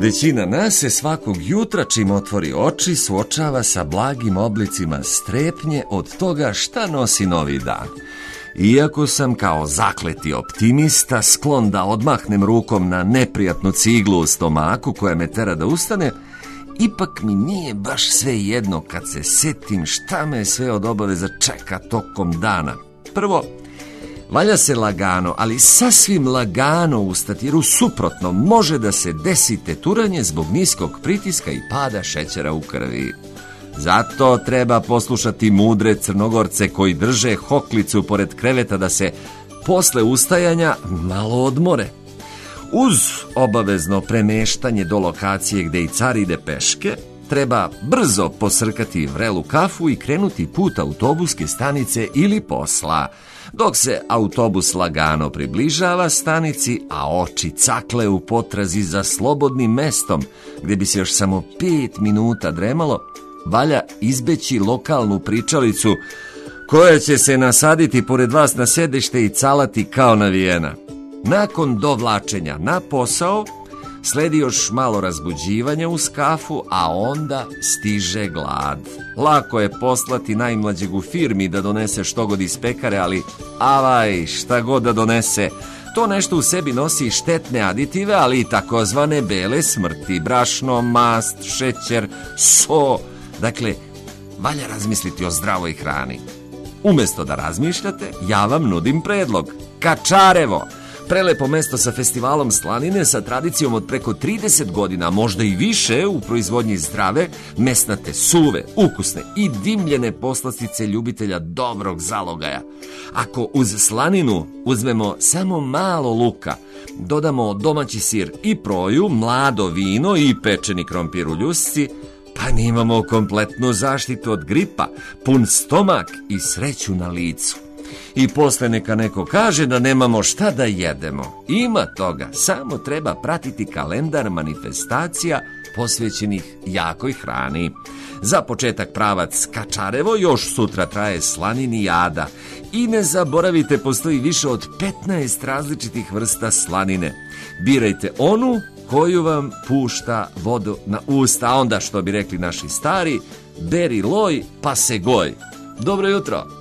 Većina nas se svakog jutra čim otvori oči suočava sa blagim oblicima strepnje od toga šta nosi novi dan. Iako sam kao zakleti optimista sklon da odmahnem rukom na neprijatnu ciglu u stomaku koja me tera da ustane, ipak mi nije baš sve jedno kad se setim šta me sve od obaveza čeka tokom dana. Prvo, valja se lagano, ali sasvim lagano ustati, jer u suprotnom može da se desi teturanje zbog niskog pritiska i pada šećera u krvi. Zato treba poslušati mudre Crnogorce koji drže hoklicu pored kreveta da se posle ustajanja malo odmore. Uz obavezno premeštanje do lokacije gde i car ide peške, treba brzo posrkati vrelu kafu i krenuti put autobuske stanice ili posla, dok se autobus lagano približava stanici, a oči cakle u potrazi za slobodnim mestom, gde bi se još samo 5 minuta dremalo, valja izbeći lokalnu pričalicu koja će se nasaditi pored vas na sedište i calati kao navijena. Nakon dovlačenja na posao sledi još malo razbuđivanja uz kafu, a onda stiže glad. Lako je poslati najmlađeg u firmi da donese što god iz pekare, ali avaj, šta god da donese, to nešto u sebi nosi štetne aditive, ali i takozvane bele smrti, brašno, mast, šećer, so. Dakle, valja razmisliti o zdravoj hrani. Umesto da razmišljate, ja vam nudim predlog. Kačarevo, prelepo mesto sa festivalom slanine sa tradicijom od preko 30 godina, možda i više, u proizvodnji zdrave, mesnate, suve, ukusne i dimljene poslastice ljubitelja dobrog zalogaja. Ako uz slaninu uzmemo samo malo luka, dodamo domaći sir i proju, mlado vino i pečeni krompir u ljusci, pa imamo kompletnu zaštitu od gripa, pun stomak i sreću na licu. I posle neka neko kaže da nemamo šta da jedemo. Ima toga, samo treba pratiti kalendar manifestacija posvećenih jakoj hrani. Za početak pravac Kačarevo, još sutra traje slaninijada. I ne zaboravite, postoji više od 15 različitih vrsta slanine. Birajte onu koju vam pušta vodu na usta, a onda, što bi rekli naši stari, beri loj pa se goj. Dobro jutro!